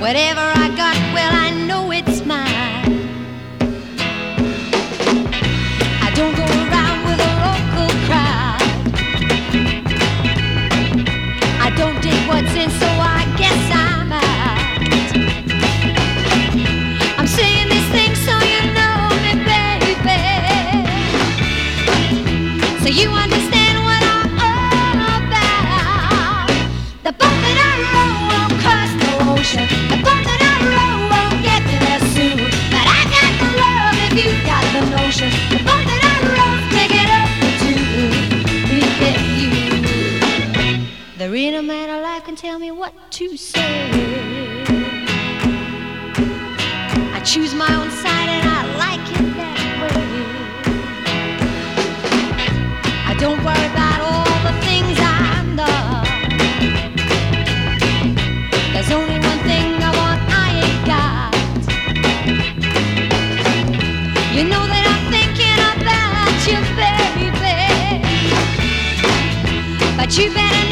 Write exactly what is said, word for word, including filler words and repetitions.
Whatever I got, well, I know it's mine. I don't go around with a local crowd. I don't dig what's in, so I guess I'm out. I'm saying these things so you know me, baby, so you understand what I'm all about. The boat that I row won't cross the ocean. The boat that I row won't get to there soon. But I got the love if you got the notion. The boat that I row, take it up for two. We get you. There ain't a man alive can tell me what to say. I choose my own side and I like it that way. I don't worry about all the things I'm not. There's only one thing I want I ain't got. You know that I'm thinking about you, baby, but you better